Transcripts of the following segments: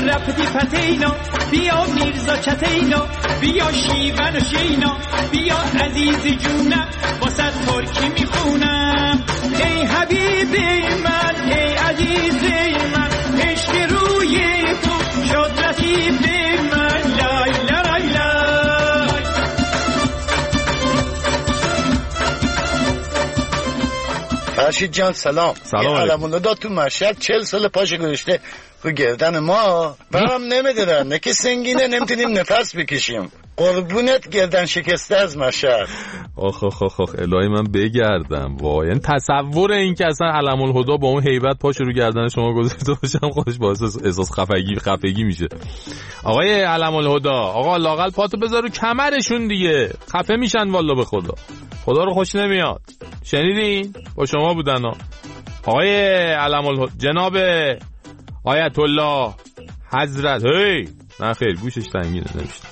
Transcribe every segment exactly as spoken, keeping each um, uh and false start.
رپتی پتینا، بیا میرزا چتینا، بیا شیون و شینا، بیا عزیزی جونم واسه ترکی میخونم. ای حبیبی من، ای عزیزی من، عشق روی تو شد رسیب من. لای لای لای. فرشید جان سلام. سلام. علمونو داد تو مشهد چل سال پاش گذاشته رو گردن ما، برام نمیدارن، نه که سنگینه نمیتونیم نفس بکشیم. قربونت گردن شکسته از مشهد. آخ آخ آخ آخ الهی من بگردم. وای این تصور این که اصلا علم الهدا با اون هیبت پاش رو گردن شما گذاشته باشم خودش باعث احساس خفگی خفگی میشه. آقای علم الهدا، آقا لاقل پاتو بذار رو کمرشون دیگه، خفه میشن والله به خدا. خدا رو خوش نمیاد. شنیدین؟ با شما بودن ها. آقای علم الهدا، جناب آیت الله حضرت. هی نه خیر گوشش تنگینه نمیشه.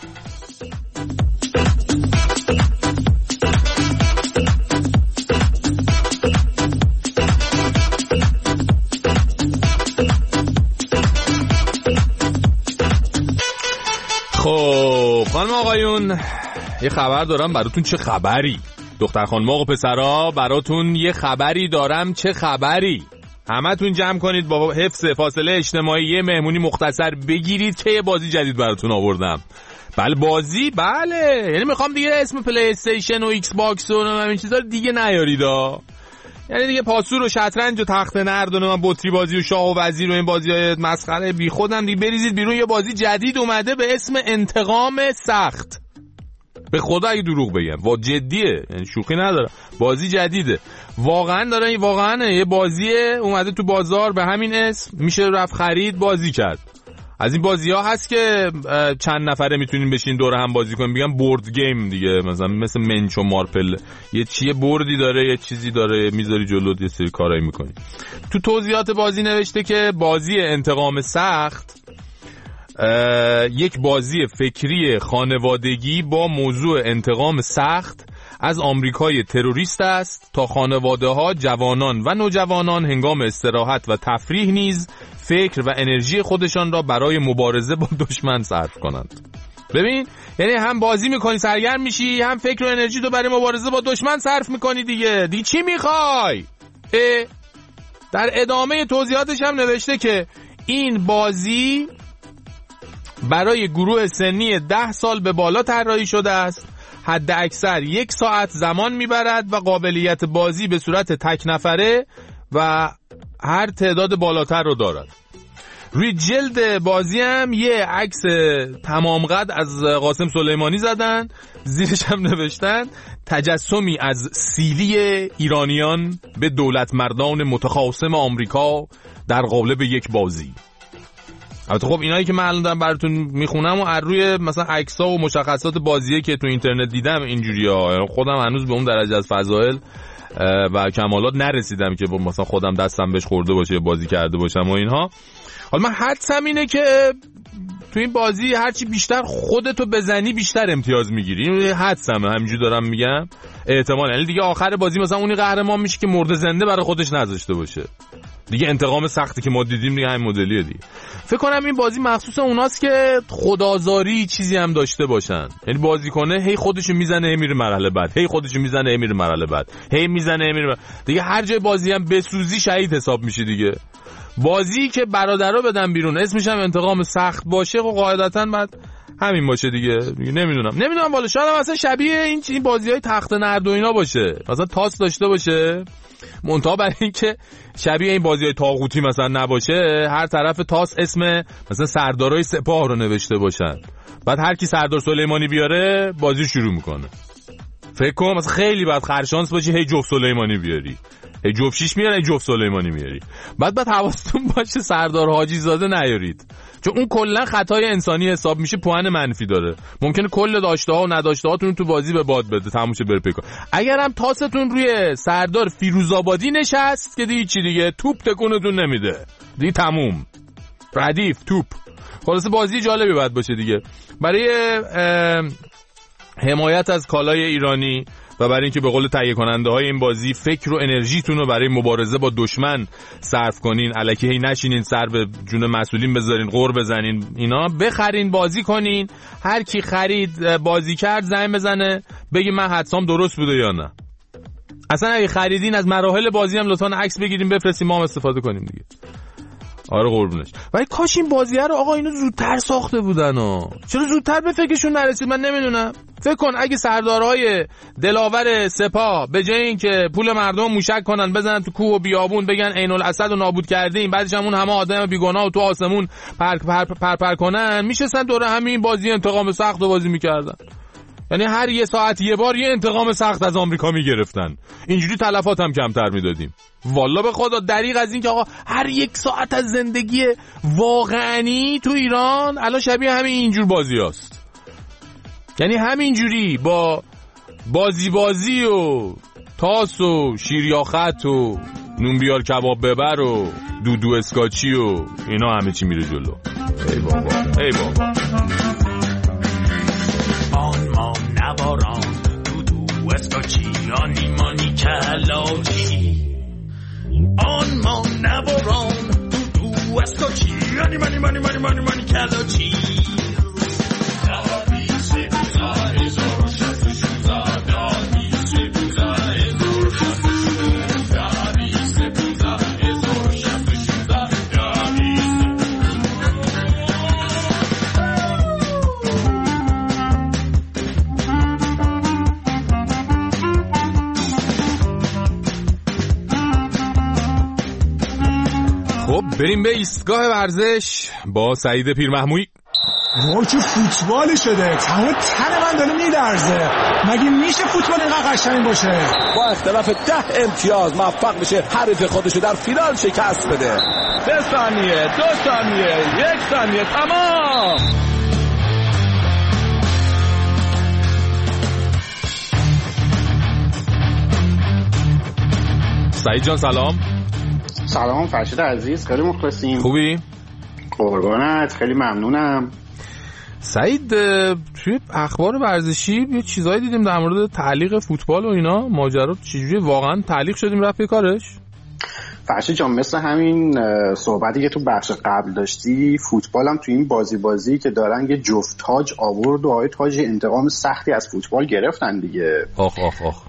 خب خانم آقایون یه خبر دارم براتون. چه خبری؟ دختر خانم آقا پسرا براتون یه خبری دارم. چه خبری؟ همتون جمع کنید با حفظ فاصله اجتماعی یه مهمونی مختصر بگیرید که یه بازی جدید براتون آوردم. بله بازی، بله، یعنی میخوام دیگه اسم پلی استیشن و ایکس باکس و این چیزا دیگه نیاریدا. یعنی دیگه پاسور و شطرنج و تخت نرد و من بطری بازی و شاه و وزیر و این بازی‌های مسخره بی خودم دیگه بریزید بیرون. یه بازی جدید اومده به اسم انتقام سخت. به خدا اگه دروغ بگم وا جدیه، یعنی شوخی نداره، بازی جدیده واقعا داره. واقعا یه بازیه اومده تو بازار به همین اسم، میشه رفت خرید بازی کرد. از این بازی ها هست که چند نفره میتونین بشین دور هم بازی کنین، میگن بورد گیم دیگه، مثلا مثل منچ و مارپل، یه چیه بوردی داره یه چیزی داره، میذاری جلوت یه سری کارایی میکنی. تو توضیحات بازی نوشته که بازی انتقام سخت یک بازی فکری خانوادگی با موضوع انتقام سخت از آمریکای تروریست است تا خانواده ها، جوانان و نوجوانان هنگام استراحت و تفریح نیز فکر و انرژی خودشان را برای مبارزه با دشمن صرف کنند. ببین یعنی هم بازی میکنی سرگرم میشی، هم فکر و انرژی تو برای مبارزه با دشمن صرف میکنی دیگه. دیگه چی میخوای؟ در ادامه توضیحاتش هم نوشته که این بازی برای گروه سنی ده سال به بالا طراحی شده است. حد اکثر یک ساعت زمان میبرد و قابلیت بازی به صورت تک نفره و هر تعداد بالاتر رو دارد. روی جلد بازی هم یه عکس تمام قد از قاسم سلیمانی زدن، زیرش هم نوشتن تجسمی از سیلی ایرانیان به دولت مردان متخاصم آمریکا در قالب یک بازی. البته خب اینایی که من الان دارم براتون میخونم و از روی مثلا عکس‌ها و مشخصات بازیه که تو اینترنت دیدم اینجوریه. خودم هنوز به اون درجه از فضایل و کمالات نرسیدم که مثلا خودم دستم بهش خورده باشه بازی کرده باشم و اینها. حالا من حدسم اینه که تو این بازی هرچی بیشتر خودتو بزنی بیشتر امتیاز میگیری. این حدسمه، همینجوری دارم میگم، احتمال. یعنی دیگه آخر بازی مثلا اونی قهرمان میشه که مرده زنده برای خودش نذاشته باشه دیگه. انتقام سختی که ما دیدیم دیگه همین مدلیه دیگه. فکر کنم این بازی مخصوص اوناست که خدازاری چیزی هم داشته باشن، یعنی بازی کنه هی خودشو میزنه هی میره مرحله بعد، هی خودشو میزنه هی میره مرحله بعد، هی میزنه هی میره دیگه. هر جای بازی هم بسوزی شهید حساب میشه دیگه. بازی که برادرها بدن بیرون اسمش هم انتقام سخت باشه و قاعدتاً بعد همین باشه دیگه. دیگه نمیدونم نمیدونم والا، شاید مثلا شبیه این این بازی‌های تخت نرد و اینا باشه، مثلا تاس داشته باشه، منتها برای اینکه شبیه این بازی‌های طاغوتی مثلا نباشه، هر طرف تاس اسم مثلا سردارای سپاه رو نوشته باشن، بعد هر کی سردار سلیمانی بیاره بازی شروع میکنه. فکر کنم مثلا خیلی بعد خرشانس باشی هی جفت سلیمانی بیاری، هی جفت شیش میاری، هی جفت سلیمانی میاری، بعد بعد حواستون باشه سردار حاجی زاده نیارید، چون اون کلا خطای انسانی حساب میشه، پوان منفی داره، ممکنه کل داشته ها و نداشته هاتون تو بازی به باد بده، تموم شه بره پیکار. اگر هم تاستون روی سردار فیروزآبادی نشست که دیگه چی دیگه، توپ تکونتون نمیده دیگه، تموم ردیف توپ. خلاص بازی جالبی باید باشه دیگه. برای حمایت از کالای ایرانی و برای اینکه به قول تهیه کننده های این بازی فکر و انرژیتون رو برای مبارزه با دشمن صرف کنین، الکی هی نشینین سر به جون مسئولین بذارین، غر بزنین، اینا بخرین بازی کنین. هر کی خرید بازی کرد زنگ بزنه بگی من حدسام درست بوده یا نه. اصلا اگه خریدین از مراحل بازی هم لطفاً عکس بگیریم بفرستیم ما هم استفاده کنیم دیگه. آره قربونش. ولی کاش این بازیه رو آقا اینو زودتر ساخته بودن ها. چرا زودتر به فکرشون نرسید من نمیدونم. فکر کن اگه سردارهای دلاور سپاه به جای اینکه پول مردم موشک کنن بزنن تو کوه و بیابون بگن عین الاسد رو نابود کردیم، بعدش همون همه آدم بیگناه و تو آسمون پر پر پر, پر, پر کنن، میشستن دور همین بازی انتقام سخت رو بازی میکردن. یعنی هر یه ساعت یه بار یه انتقام سخت از آمریکا میگرفتن، اینجوری تلفات هم کمتر میدادیم. والله به خدا دریغ از این که آقا هر یک ساعت از زندگی واقعی تو ایران الان شبیه همین اینجور بازی هست. یعنی همینجوری با بازی بازی و تاس و شیریاخت و نون بیار کباب ببر و دودو اسکاچی و اینا همه چی میره جلو. ای بابا ای بابا آن ما نواران دودو اسکاچی آنی مانی کلاچی، آن ما نواران دودو اسکاچی آنی مانی مانی مانی مانی مانی کلاچی. خب بریم به ایستگاه ورزش با سعید پیرمحمودی. وای چه فوتبالی شده، تمام تن من داره میلرزه. مگه میشه فوتبال اینقدر قشنگ باشه؟ با اختلاف ده امتیاز موفق بشه حریف خودشو در فینال شکست بده. سه ثانیه، دو ثانیه، یک ثانیه، تمام. سعید جان سلام. سلام فرشید عزیز، خیلی مخلصیم. خوبی؟ قربانت، خیلی ممنونم. سعید توی اخبار ورزشی یه چیزایی دیدیم در مورد تعلیق فوتبال و اینا، ماجرا چجوری واقعا تعلیق شدیم رفت کارش؟ فرشید جان مثل همین صحبتی که تو بخش قبل داشتی، فوتبال هم تو این بازی بازی که دارن یه جفت تاج آورد و آقای تاج انتقام سختی از فوتبال گرفتن دیگه. آخ آخ آخ.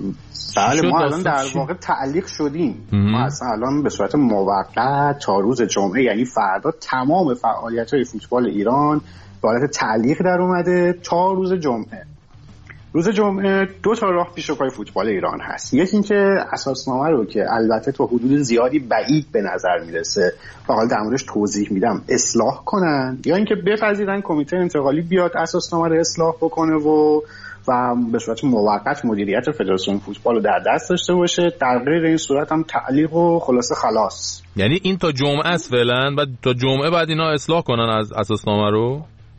بله ما الان در واقع تعلیق شدیم. ما اصلا الان به صورت موقت تا روز جمعه یعنی فردا تمام فعالیت‌های فوتبال ایران به حالت تعلیق در اومده تا روز جمعه. روز جمعه دو تا راه پیش رو پای فوتبال ایران هست. یکی اینکه اساسنامه رو که البته تا حدود زیادی بعید به نظر میرسه و حالا در موردش توضیح میدم اصلاح کنن، یا اینکه بپذیرن کمیته انتقالی بیاد اساسنامه رو اصلاح بکنه و و به صورت موقت مدیریت فدراسیون فوتبال رو در دست داشته باشه. در غیر این صورت هم تعلیق و خلاصه خلاص. یعنی این تا جمعه است فعلا، بعد تا جمعه بعد اینا اصلاح کنن از اساسنامه رو.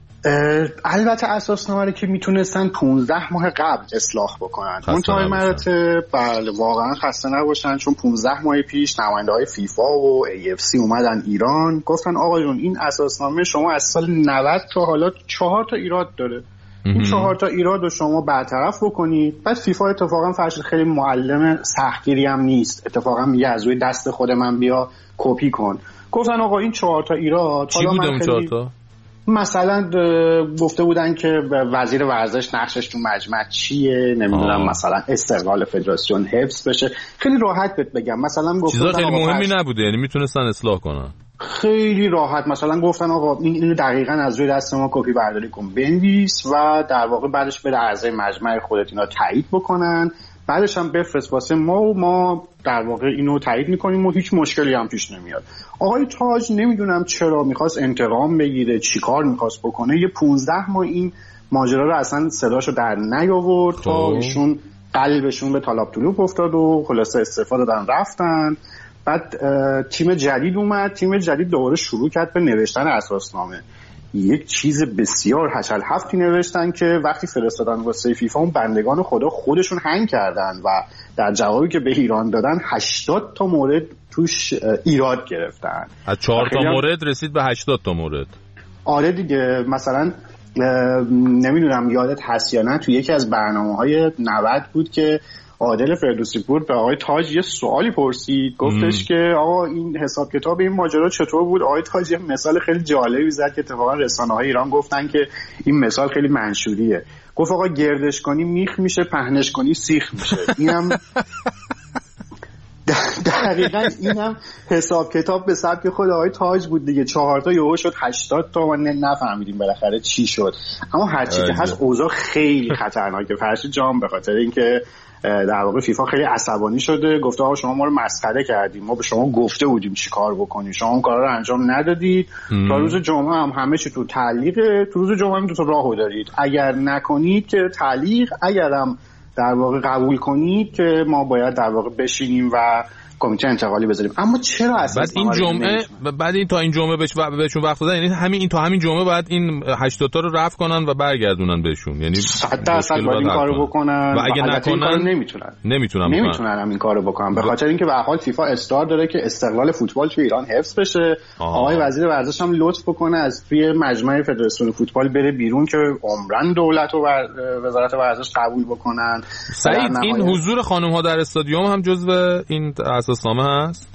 البته اساسنامه رو که میتونستن پونزده ماه قبل اصلاح بکنن. اون تا مراتب بله واقعا خسته نباشن، چون پونزده ماه پیش نماینده‌های فیفا و ای اف سی اومدن ایران گفتن آقا جون این اساسنامه شما از سال نود تا حالا چهار تا ایراد داره، این چهار تا ایراد رو شما برطرف بکنید. بعد فیفا اتفاقا فرشید خیلی معلم سختگیری هم نیست، اتفاقا میگه از روی دست خود من بیا کپی کن. گفتن آقا این چهار تا ایراد حالا من خیلی تا؟ مثلا گفته بودن که وزیر ورزش نقشش تو مجمع چیه، نمیدونم آه. مثلا استقلال فدراسیون حفظ بشه. خیلی راحت بهت بگم مثلا گفتن چیزا خیلی مهمی نبوده، یعنی میتونستن اصلاح کنن خیلی راحت. مثلا گفتن آقا این اینو دقیقاً از روی دست ما کپی برداری کن بنویس و در واقع بعدش بده اعضای مجمع خودت اینا تایید بکنن، بعدش هم بفرست واسه ما و ما در واقع اینو تایید میکنیم و هیچ مشکلی هم پیش نمیاد. آقای تاج نمیدونم چرا میخواست انتقام بگیره، چیکار میخواست بکنه، یه پونزده ماه این ماجرا رو اصلا صداشو در نیاورد تا ایشون قلبشون به طالاب طلوب افتاد و خلاصه استفاده دادن رفتن. بعد تیم جدید اومد، تیم جدید دوباره شروع کرد به نوشتن اساسنامه. یک چیز بسیار هشل هفتی نوشتن که وقتی فرستادن واسه فیفا اون بندگان خدا خودشون هنگ کردن و در جوابی که به ایران دادن هشتاد تا مورد توش ایراد گرفتن. از چهار تا مورد رسید به هشتاد تا مورد. آره دیگه، مثلا نمیدونم یادت هست یا نه، تو یکی از برنامه‌های نود بود که عادل فردوسی پور به آقای تاج یه سوالی پرسید، گفتش که آقا این حساب کتاب این ماجرا چطور بود؟ آقای تاج یه مثال خیلی جالبی زد که اتفاقا رسانه‌های ایران گفتن که این مثال خیلی منشوریه. گفت آقا گردش کنی میخ میشه، پهنش کنی سیخ میشه. اینم دقیقاً اینم حساب کتاب به سبک خود آقای تاج بود دیگه. چهار تا یهو شد هشتاد تا و نفهمیدیم بالاخره چی شد. اما هر چی که هست اوضاع خیلی خطرناکه فرشید جان، به خاطر اینکه در واقع فیفا خیلی عصبانی شده، گفته آقا شما ما رو مسخره کردیم، ما به شما گفته بودیم چی کار بکنیم، شما اون کارا رو انجام ندادید. ام. تا روز جمعه هم همه چی تو تعلیقه، تو روز جمعه هم دو تا راهو دارید، اگر نکنید که تعلیق، اگرم در واقع قبول کنید که ما باید در واقع بشینیم و کمیته انتقالی بذاریم. اما چرا اصلا بعد این جمعه بعد این تا این جمعه بهش بهشون وقت دادن، یعنی همین این تا همین جمعه بعد این هشتاد تا رو رفع کنن و برگردونن بهشون، یعنی صد درصد باید این کارو بکنن و اگه نکنن نمیتونن نمیتونن نمیتونن هم این کارو بکنن، به خاطر اینکه به هر حال فیفا اصرار داره که استقلال فوتبال تو ایران حفظ بشه. آقای وزیر ورزش هم لطف بکنه از توی مجمع فدراسیون فوتبال بره بیرون که عمرن دولت و وزارت ورزش قبول بکنن. سعید این حضور خانم ها در استادیوم هم جزو این اساسنامه هست؟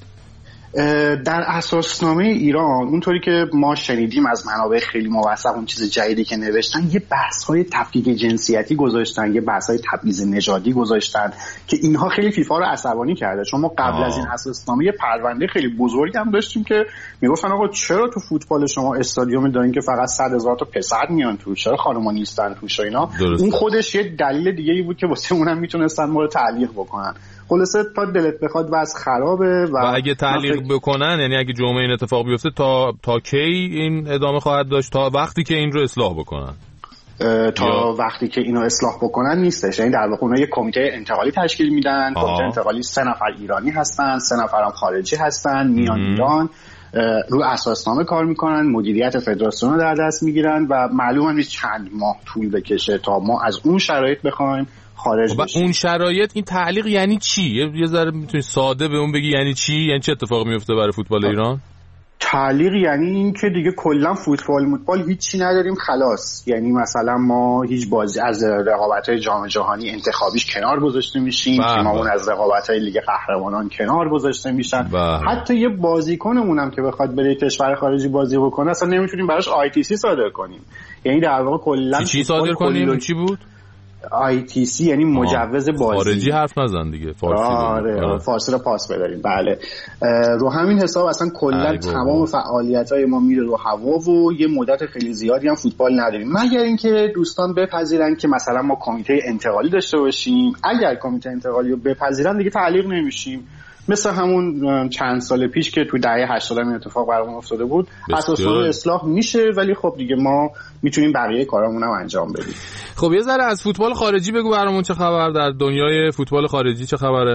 در اساسنامه ایران اونطوری که ما شنیدیم از منابع خیلی موثق، اون چیز جدیدی که نوشتن یه بحث‌های تفکیک جنسیتی گذاشتن، یه بحث‌های تبعیض نژادی گذاشتن که اینها خیلی فیفا رو عصبانی کرده. چون ما قبل آه. از این اساسنامه یه پرونده خیلی بزرگی هم داشتیم که میگفتن آقا چرا تو فوتبال شما استادیوم دارین که فقط صد هزار تا پسر میان تو، چرا خانم‌ها نیستن توش و اینا؟ درست. اون خودش یه دلیل دیگه‌ای بود که واسه اونم میتونستن ما رو تعلیق بکنن. خلاصه تا دلت بخواد وضع خرابه و, و اگه تعلیق فکر... بکنن، یعنی اگه جمعه این اتفاق بیفته تا تا کی این ادامه خواهد داشت؟ تا وقتی که این رو اصلاح بکنن. تا یا... وقتی که اینو اصلاح بکنن نیستش. یعنی در واقع اونها یک کمیته انتقالی تشکیل میدن. کمیته انتقالی سه نفر ایرانی هستن، سه نفر هم خارجی هستن، میان ایران رو اساسنامه کار میکنن، مدیریت فدراسیون رو در دست میگیرن و معلومه نیست چند ماه طول بکشه تا ما از اون شرایط بخوایم خارج بشیم. اون شرایط این تعلیق یعنی چی؟ یه ذره میتونی ساده به اون بگی یعنی چی؟ یعنی چه اتفاقی میفته برای فوتبال ایران؟ تعلیق یعنی این که دیگه کلا فوتبال فوتبال هیچی نداریم خلاص. یعنی مثلا ما هیچ بازی از رقابت‌های جام جهانی انتخابیش کنار گذاشته میشیم، تیممون از رقابت‌های لیگ قهرمانان کنار گذاشته میشن. حتی یه بازیکنمون هم که بخواد بره کشور خارجی بازی بکنه اصلا نمیتونیم براش آی تی سی صادر کنیم. یعنی در واقع کلا چی صادر کنیم؟ چی بود؟ آی تی سی یعنی مجوز بازی. خارجی حرف نزن دیگه، فارسی. آره, آره. فارسی رو پاس بداریم. بله. رو همین حساب اصلا کلا تمام فعالیت‌های ما میره رو هوا و یه مدت خیلی زیادی هم فوتبال نداریم، مگر اینکه دوستان بپذیرن که مثلا ما کمیته انتقالی داشته باشیم. اگر کمیته انتقالی رو بپذیرن دیگه تعلیق نمیشیم، مثل همون چند سال پیش که تو دهه هشتاد این اتفاق برامون افتاده بود. اساسا اصلاح میشه، ولی خب دیگه ما میتونیم بقیه کارامون هم انجام بدیم. خب یه ذره از فوتبال خارجی بگو برامون، چه خبر در دنیای فوتبال خارجی؟ چه خبره؟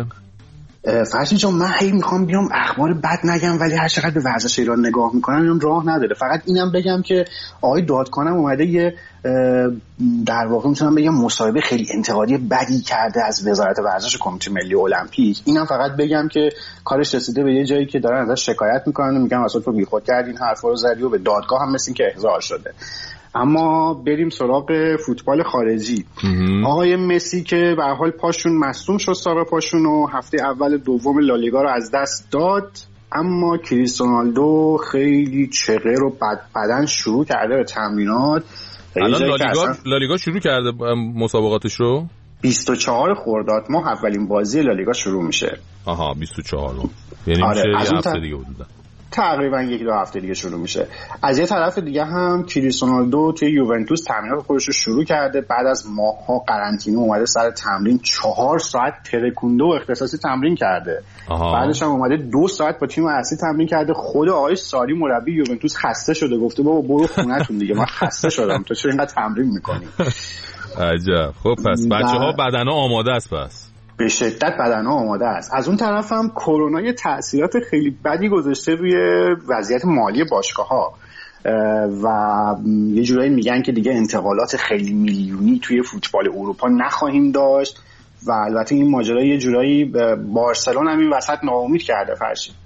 فرشید جان من هی میخوام بیام اخبار بد نگم، ولی هر چقدر به ورزش ایران نگاه میکنم اینم راه نداره. فقط اینم بگم که آقای دادکانم اومده یه در واقع میتونم بگم مصاحبه خیلی انتقادی بدی کرده از وزارت ورزش و کمیته ملی المپیک. اینم فقط بگم که کارش رسیده به یه جایی که دارن ازش شکایت میکنن و میگن اصلا تو بیخود کردین حرفا رو زدی و به دادگاه هم مثل این که احضار شده. اما بریم سراغ فوتبال خارجی. آقای مسی که به هر حال پاشون مصدوم شد، ساق پاشون و هفته اول دوم لالیگا رو از دست داد، اما کریستیانو رونالدو خیلی چغر و بد بدن شروع کرده به تمرینات. الان لالیگا لالیگا شروع کرده مسابقاتش رو. بیست و چهار خرداد ماه اولین بازی لالیگا شروع میشه. آها بیست و چهار یعنی آره میشه یه هفته دیگه حدودا. تقریبا یک دو هفته دیگه شروع میشه. از یه طرف دیگه هم کریستیانو رونالدو توی یوونتوس تمرینات خودش رو شروع کرده. بعد از ماه‌ها قرنطینه اومده سر تمرین، چهار ساعت ترکونده و اختصاصی تمرین کرده. آها. بعدش هم اومده دو ساعت با تیم اصلی تمرین کرده. خود آقای ساری مربی یوونتوس خسته شده، گفته بابا برو خونه‌تون دیگه، من خسته شدم، تو چرا اینقدر تمرین می‌کنی؟ عجب. خب پس بچه‌ها بدنها آماده است. پس به شدت بدنها آماده است. از اون طرف هم کرونا یه تأثیرات خیلی بدی گذاشته روی وضعیت مالی باشگاه‌ها و یه جورایی میگن که دیگه انتقالات خیلی میلیونی توی فوتبال اروپا نخواهیم داشت و البته این ماجرا یه جورایی بارسلون هم این وسط ناامید کرده. فرشید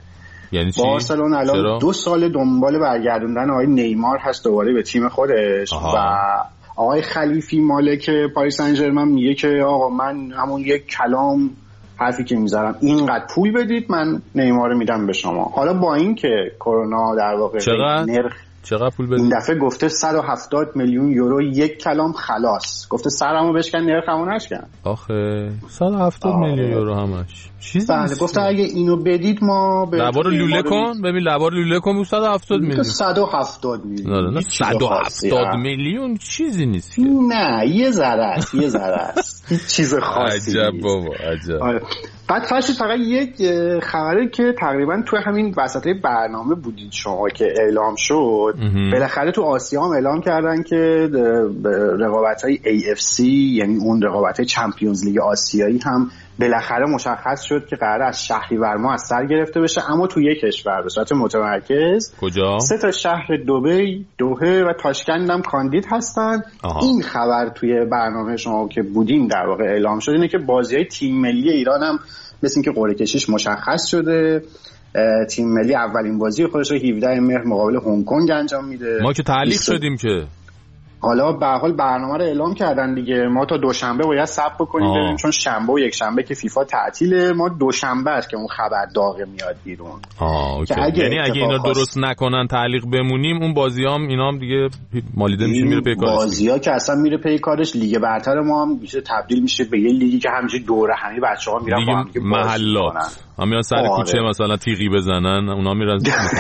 یعنی چی؟ بارسلون الان چرا؟ دو سال دنبال برگردوندن آقای نیمار هست دوباره به تیم خودش. آها. و آقای خلیفی مالک پاریس سن ژرمن میگه که آقا من همون یک کلام حرفی که میذارم اینقدر پول بدید من نیمار میدم به شما. حالا با این که کرونا در واقع نرخ چقدر پول بدید؟ این دفعه گفته صد و هفتاد میلیون یورو یک کلام خلاص. گفته سرمو بشکن نرخمو نشکن. آخه صد و هفتاد میلیون یورو همش چیزی بله نیست. گفته اگه اینو بدید ما به لبا رو لوله کن ببین لبا رو لوله کن صد و هفتاد میلیون. صد و هفتاد میلیون. نه نه صد و هفتاد میلیون چیزی نیست که. نه یه ذره است یه ذره است. هیچ چیز خاصی عجب بابا عجب. بعد فرشید فقط یک خبره که تقریبا توی همین وسطای برنامه بودید شما که اعلام شد. بالاخره تو آسیا هم اعلام کردن که رقابت‌های ای اف سی یعنی اون رقابت‌های چمپیونز لیگ آسیایی هم بالاخره مشخص شد که قراره از شهریور ماه از سر گرفته بشه، اما تو یک کشور به صورت متمرکز. کجا؟ سه تا شهر دبی، دوحه و تاشکند هم کاندید هستن. آها. این خبر توی برنامه شما که بودیم در واقع اعلام شد اینه که بازی‌های تیم ملی ایران هم مثل این که قرعه کشیش مشخص شده. تیم ملی اولین بازی خودش رو هفدهم مهر مقابل هنگ کنگ انجام میده. ما که تعلیق شدیم که حالا به هر حال برنامه رو اعلام کردن دیگه. ما تا دوشنبه باید صبر بکنیم ببینیم، چون شنبه و یک شنبه که فیفا تعطیله، ما دوشنبه است که اون خبر داغ میاد بیرون. آه اوکی. یعنی اگه اینا درست نکنن تعلیق بمونیم اون بازیام اینا هم دیگه مالیده میشه میره پی کارش. بازی‌ها که اصلا میره پی کارش. لیگ برتر ما هم میشه تبدیل میشه به یه لیگی که همینجوری دوره همی بچه‌ها میرن با هم دیگه محلات همین سر کوچه مثلا تیغی بزنن اونا میرن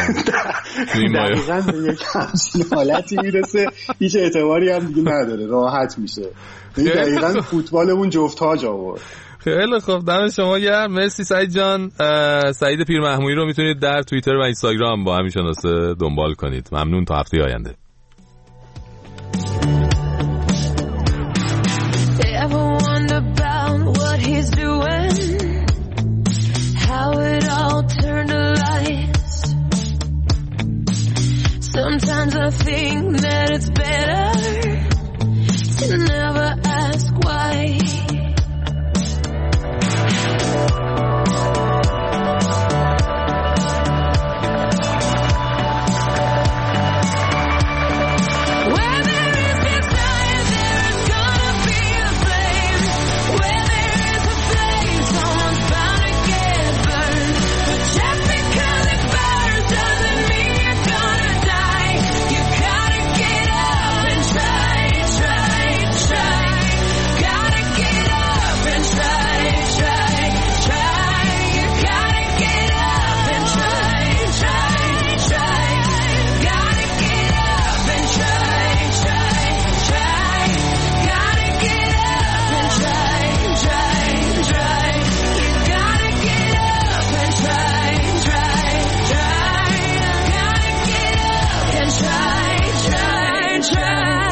دقیقاً به یک همچین حالتی میرسه هیچ اعتباری هم دیگه نداره، راحت میشه. دقیقاً فوتبالمون جفت تاج آورد. خیلی خوب دم شما گرم. مرسی سعید جان. سعید پیر محمودی رو میتونید در توییتر و اینستاگرام با همین شناسه دنبال کنید. ممنون تا هفته آینده. Sometimes I think that it's better to never ask why. Where there is desire, there is gonna be a flame. Where there is a flame, someone's bound to get burned. But just because it burns doesn't mean you're gonna die. You gotta get up and try, try, try. Gotta get up and try, try, try. You gotta get up and try, try, try. Gotta get up and try, try, try. Gotta get up and try, try, try. You gotta get up and try, try, try. Gotta get up and try, try, try.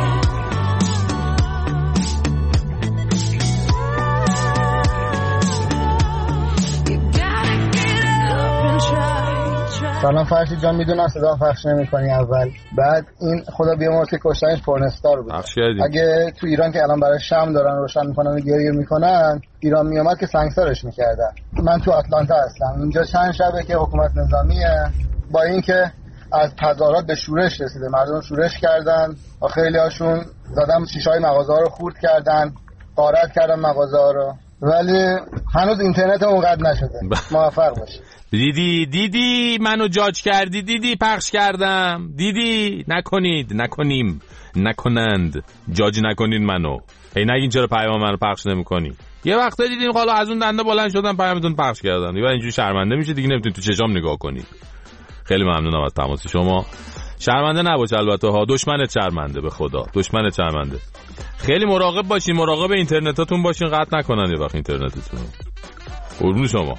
You gotta get up and try, try. سلام فرشید جان، میدونم صدا پخش نمی‌کنی اول، بعد این خدا بیامرز که کشتنش پورنستار بود. اگه تو ایران که الان برای شم دارن روشن میکنن و گریه میکنن، ایران میامد که سنگسارش میکردن. من تو آتلانتا هستم، اینجا چند شبه که حکومت نظامیه، با اینکه از تظاهرات به شورش رسیده، مردم شورش کردن، خیلی هاشون زدن شیشه‌های مغازه‌ها رو خورد کردن، غارت کردن مغازه‌ها رو، ولی هنوز اینترنت اونقدر نشده. موفق باشید. دیدی دیدی منو جاج کردی، دیدی پخش کردم، دیدی نکنید، نکنیم، نکنند، جاج نکنید منو. هی نگین چرا پیام منو پخش نمی‌کنی. یه وقتا دیدین حالا از اون دنده بلند شدن پیامتون پخش کردن، یا اینجوری شرمنده میشه دیگه، نمیتونید تو چشام نگاه کنید. خیلی ممنونم از تماس شما. شرمنده نباش البته ها، دشمنت شرمنده، به خدا دشمنت شرمنده. خیلی مراقب باشین، مراقب اینترنتاتون باشین، قطع نکنن یه وقت اینترنتتون. قربون شما.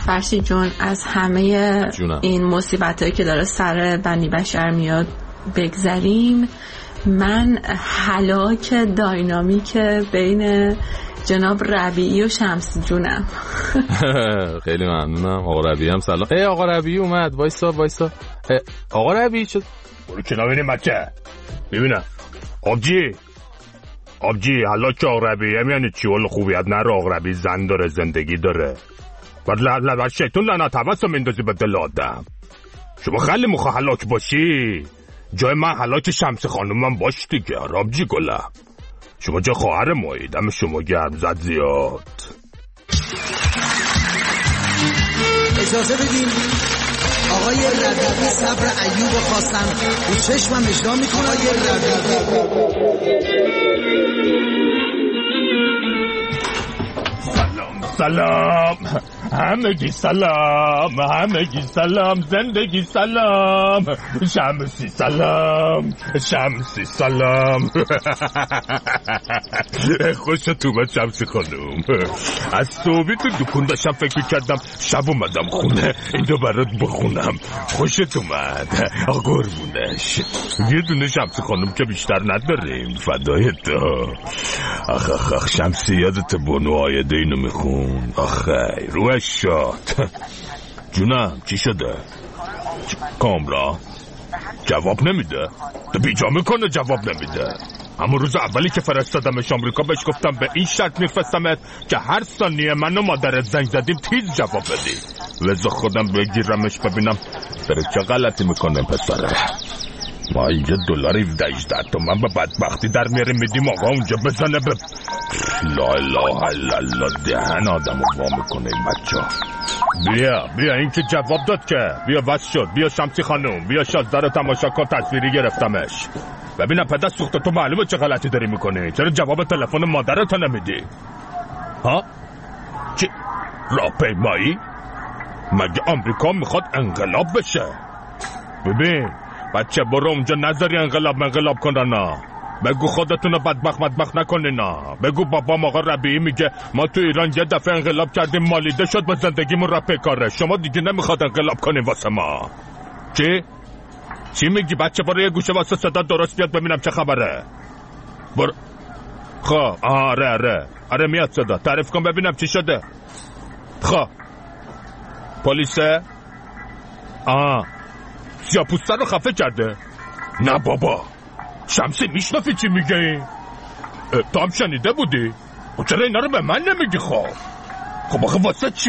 فرشید جون از همه جونم. این مصیبتایی که داره سر بنی بشر میاد بگذریم، من هلاک داینامیک بین جناب ربیعی و شمسی جونم. خیلی ممنونم. آقا ربیعی هم سلام. ای آقا ربیعی اومد. وایسا وایسا. آقا ربیعی چه برو کنار ببینیم بچه. ببینم آبجی آبجی هلاک آقا ربیعی یعنی چی؟ والا خوبیت نره. آقا ربیعی زن داره، زندگی داره. بعد لعنت شیطون لعنت حواسو میندازی به دل آدم. شما خیلی مخ هلاک باشی، جای من هلاک شمس خانومم باش دیگه. آبجی گلم شما جا خواهر مایی، دم شما گرم زد زیاد. اجازه بدیم آقای ربیعی صبر ایوب خواستن رو چشمم اجرا میکنه. آقای ربیعی سلام سلام همگی سلام همگی سلام زندگی سلام شمسی سلام شمسی سلام. خوشت اومد شمسی خانوم. از صبحی تو دکون داشتم فکر کردم شب اومدم خونه اینجا برات بخونم. خوشت اومد آقا قربونش. یه دونه شمسی خانوم که بیشتر نداریم فدای تو. آخ آخ آخ شمسی یادت بونو آیده اینو میخون. آخه روش شد. جونم چی شده؟ کامرا جواب نمیده. تو بیجا میکنه جواب نمیده. اما روز اولی که فرستادمش آمریکا بهش گفتم به این شرط میفرستمت که هر ثانیه من و مادرت زنگ زدیم تیز جواب بدی. وزا خودم بگیرمش ببینم داره چه غلطی میکنه پسره. ما اینجا دلار هفده هجده تومن به بدبختی در میاریم میدیم آقا اونجا بزنه به لا اله الا الله. دهن آدم رو وا میکنه این بچه. بیا بیا این که جواب داد که. بیا بس شد. بیا شمسی خانوم بیا شازده رو تماشا کن. تصویری گرفتمش. ببینم پدر سوخته تو معلومه چه غلطی داری میکنی. چرا جواب تلفن مادرت نمیدی؟ ها؟ چی؟ راهپیمایی؟ مگه آمریکا میخواد انقلاب بشه؟ ببین بچه برو اونجا نذاری انقلاب انقلاب کنن. نا بگو خودتونو بدبخت مدبخت نکنی. نا بگو بابام آقا ربیعی میگه ما تو ایران یه دفعه انقلاب کردیم مالیده شد به زندگیمون رفع کاره. شما دیگه نمیخواد انقلاب کنیم واسه ما. چی؟ چی میگی بچه؟ برو یه گوشه واسه صدا درست بیاد ببینم چه خبره. برو. خب آره آره آره میاد صدا. تعریف کن ببینم چی شده. خب پلیسه؟ آه سیاپوسته رو خفه کرده؟ نه بابا شمسی میشنفی چی میگه؟ تو هم شنیده بودی؟ و چرا اینا رو به من نمیگی؟ خب خب آخه واسه چی؟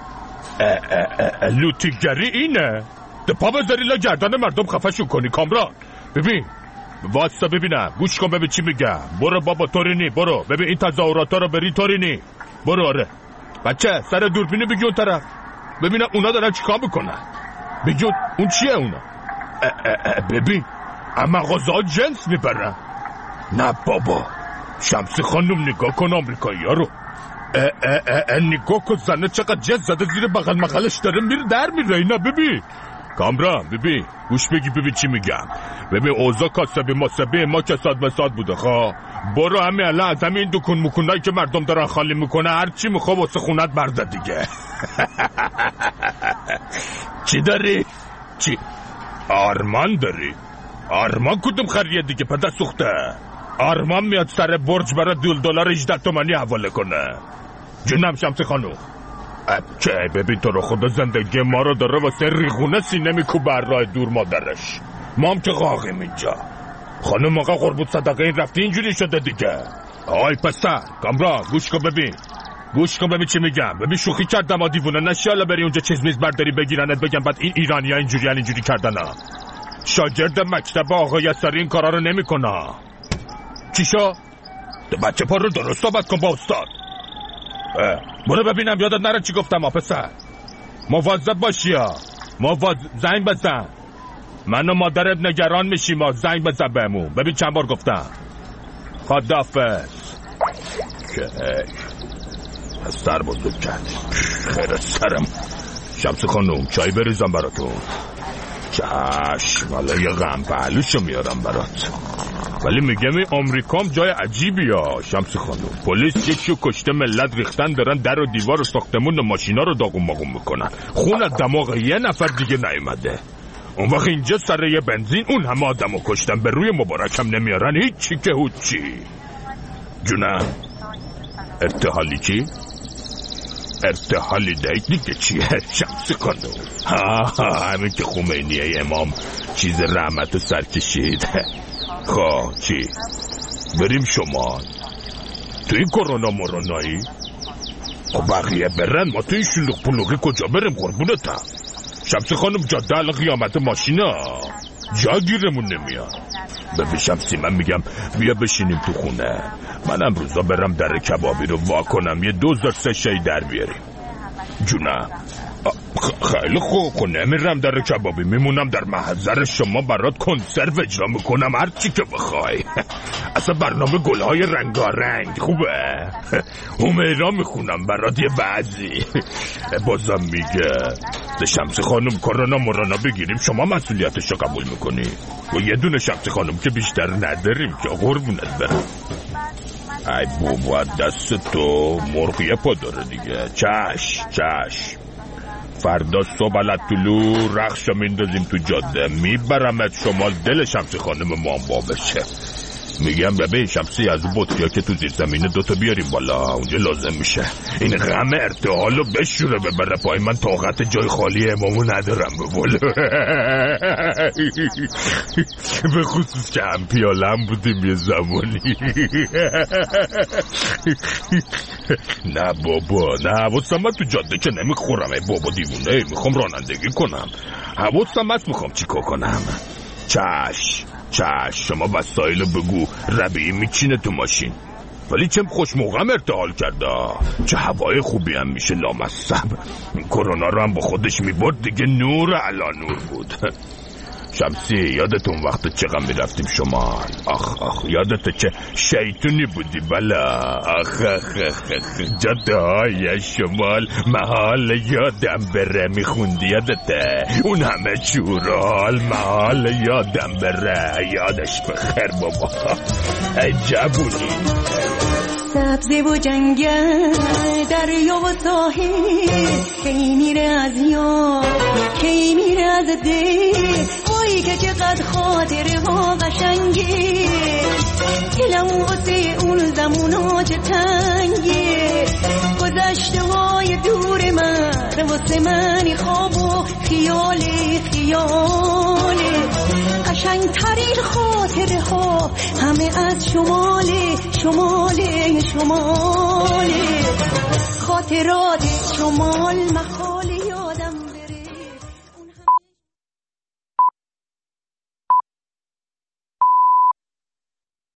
لوتیگری اینه؟ ده پا بذاری لا گردن مردم خفهشون کنی. کامران ببین واسه ببینم گوش کن ببین چی میگم. برو بابا تورینی برو ببین این تظاهرات ها رو بری تورینی. برو. آره بچه سر دوربینی بگی اون طرف ببینم اونا دارن چیکار میکنن. بگی اون چیه اونا؟ اه اه اه ببین اما غذا جنس میبرن. نه بابا شمسی خانم نگاه کن آمریکایی ها رو. اه اه اه اه نگاه کن زنه چقدر جنس زده زیر بغل مخلش داره میره در میره. اینا ببین کامران ببین گوش بگی ببین چی میگم. ببین اوضاع کاسبی ماسبی ما که ساد به ساد بوده. خواه برو همین الان از همین دکون مکونایی که مردم دارن خالی میکنه هر چی میخواه واسه خونت برده دیگه. چی داری؟ چی؟ آرمان داری؟ آرمان کدوم خریه دیگه پدر سوخته؟ آرمان میاد سر برج برای دول دلار هجده تومانی حواله کنه. جونم شمسی خانوم چه ببین تو رو خدا زندگی ما رو داره واسه ریغونه سینه میکوبه راه دور مادرش. ما هم که قاقیم اینجا. خانم آقا قربون صدقه این رفتی اینجوری شده دیگه. آی پسر کامران گوش کن ببین گوش کن ببین چی میگم. ببین شوخی کردم ها دیوونه نشی حالا بری اونجا چیز میز برداری بگیرنت بگم بعد این ایرانی ها اینجوری ها اینجوری کردن ها. شاگرد مکتب آقا یساری این کارا رو نمی کنه. چی شو؟ بچه پا رو درست صحبت کن با استاد. برو ببینم یادت نره چی گفتم ها پسر. مواظب باشی ها. مواظب زنگ بزن. من و مادرت نگران میشیم ها. زنگ بزن بهمون ببین چند بار گفتم. خداحافظ. که از سر بزرگ کردی خیر سرم. شمس خانوم چای بریزم براتون. چشم، حالا یه غم پهلوشو میارم برات. ولی میگم این آمریکام جای عجیبی ها شمس خانم. پلیس یکیو کشته، ملت ریختن دارن در و دیوار و ساختمون و ماشینا رو داغون ماغون میکنن. خون از دماغ یه نفر دیگه نیومده. اون وقت اینجا سر یه بنزین اون همه آدمو کشتن، به روی مبارکم نمیارن هیچی که هیچی. جونم ارتحالی چی؟ ارتحالی دید دیگه چیه شمس خانم؟ ها ها همین که خمینی امام چیز رحمت و سر کشید. خب چی؟ بریم شمال تو این کرونا مرونایی؟ خب بقیه برن، ما تو این شلوغ پلوغی کجا بریم قربونتم؟ شمس خانم جاده الان قیامت ماشینا جا گیرمون نمیاد. ببین شمسی من میگم بیا بشینیم تو خونه، من امروزا برم در کبابی رو وا کنم یه دوز سه شی در بیاریم. جونم خیلی خوب، خب نمیرم در کبابی، میمونم در محضر شما برات کنسرو اجرا میکنم هر چی که بخوای. اصلا برنامه گلهای رنگارنگ خوبه. همیرا میخونم برات یه بعضی. بازم میگه شمس خانم کرونا مرانا بگیریم شما مسئولیتشو قبول میکنی و یه دونه شمس خانم که بیشتر نداریم که قربونت برم. ای بابا دست تو مرغیه پا داره دیگه. چش چش فردا صبح علت طلوع رخشو میندازیم تو جاده، میبرمت شمال، دل شمس خانم ما با بشه. میگم ببین شمسی از اون بطریا که تو زیر زمینه دوتا بیاریم بالا، اونجا لازم میشه. این غم ارتحالو بشوره ببره پای من، طاقت جای خالی امامو ندارم ببولو. به خصوص که هم پیالم بودیم یه زمانی. نه بابا نه، حواسم تو جاده که نمیخورم. ای بابا دیوونه، میخوام رانندگی کنم، حواسم هست میخوام چیکار کنم. چش چش شما وسایل بگو، ربیعی میچینه تو ماشین. ولی چه خوش موقعم ارتحال کرده، چه هوای خوبی هم میشه لامصب. کرونا رو هم با خودش میبرد دیگه، نور علا نور بود. شمسی یادتون وقت چقدر میرفتیم شمال؟ آخ آخ یادت چه شیطونی بودی بلا. آخ آخ آخ جاده های شمال محال یادم بره میخوندی، یادته اون همه چورال محال یادم بره. یادش بخیر بابا. ای جبونی سبزه و جنگل دریا و ساحل، کی میره از یاد کی میره از دل، وای که چقدر خاطره ها قشنگه، دلم واسه اون زمونا چه تنگه، گذشته های دور من واسه من خواب و خیال خیاله، قشنگ ترین خاطره ها همه از شماله شماله شماله، خاطرات شمال مخال